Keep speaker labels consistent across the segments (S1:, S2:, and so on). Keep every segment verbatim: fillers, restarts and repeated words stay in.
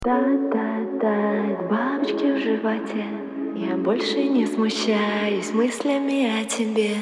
S1: Та-та-та, бабочки в животе. Я больше не смущаюсь мыслями о тебе.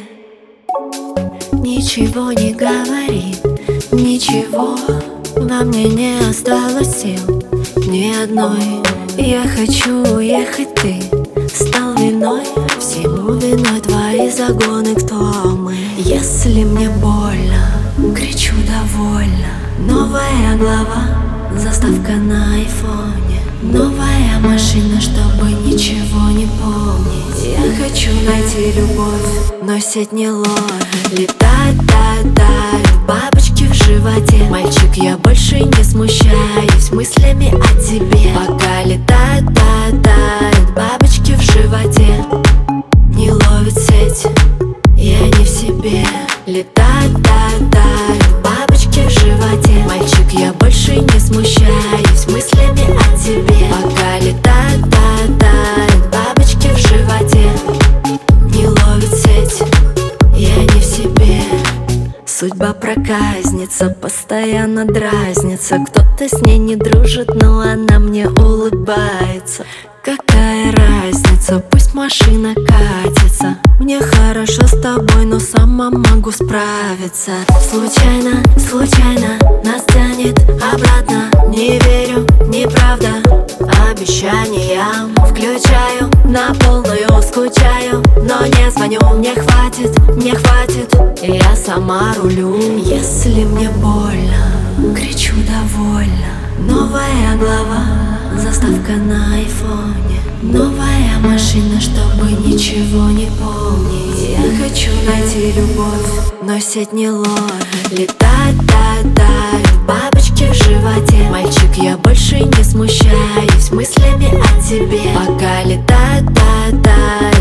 S1: Ничего не говори, ничего. Во мне не осталось сил ни одной. Я хочу уехать, ты стал виной. Всему виной твои загоны, кто мы? Если мне больно, кричу довольно. Новая глава, заставка на айфоне. Новая машина, чтобы ничего не помнить. Я хочу найти любовь, но сеть не ловит. Летать, летать, бабочки в животе. Мальчик, я больше не смущаюсь мыслями о тебе. Пока летать, летать, бабочки в животе. Не ловит сеть, я не в себе. Летать, летать, бабочки в животе. Мальчик, я больше не смущаюсь мыслями о тебе. Пока летать, летать, бабочки в животе. Не ловит сеть, я не в себе. Судьба проказница, постоянно дразнится. Кто-то с ней не дружит, но она мне улыбается. Какая разница, пусть машина катится. Мне хорошо с тобой, но сама могу справиться. Случайно, случайно нас тянет обратно. Не верю, неправда обещаниям. Включаю на полную, скучаю, но не звоню. Мне хватит, мне хватит, я сама рулю. Если мне больно, кричу довольно. Новая глава, заставка на айфоне. Новая машина, чтобы ничего не помнить. Я хочу найти любовь, но сеть не ловит. Летать, летать, бабочки в животе. Мальчик, я больше не смущаюсь мыслями о тебе. Пока летать, летать,